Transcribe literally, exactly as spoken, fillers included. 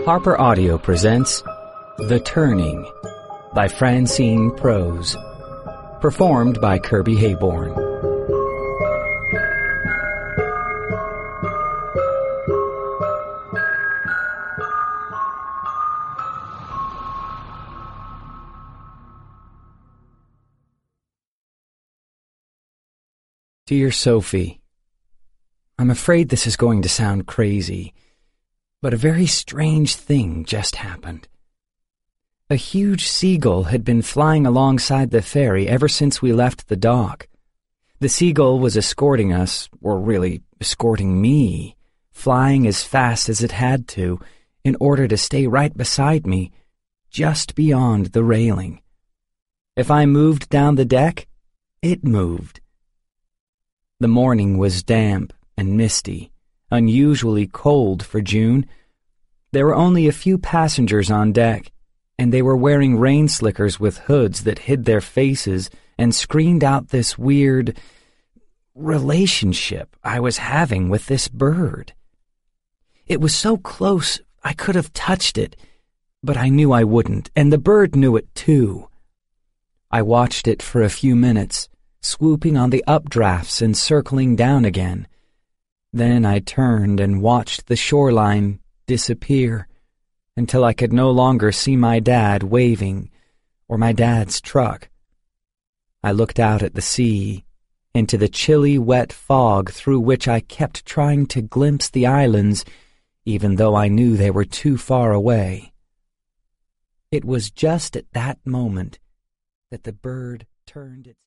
Harper Audio presents The Turning by Francine Prose, performed by Kirby Hayborn. Dear Sophie, I'm afraid this is going to sound crazy, but a very strange thing just happened. A huge seagull had been flying alongside the ferry ever since we left the dock. The seagull was escorting us, or really escorting me, flying as fast as it had to, in order to stay right beside me, just beyond the railing. If I moved down the deck, it moved. The morning was damp and misty, unusually cold for June. There were only a few passengers on deck, and they were wearing rain slickers with hoods that hid their faces and screened out this weird relationship I was having with this bird. It was so close I could have touched it, but I knew I wouldn't, and the bird knew it too. I watched it for a few minutes, swooping on the updrafts and circling down again. Then I turned and watched the shoreline disappear until I could no longer see my dad waving or my dad's truck. I looked out at the sea, into the chilly, wet fog through which I kept trying to glimpse the islands, even though I knew they were too far away. It was just at that moment that the bird turned its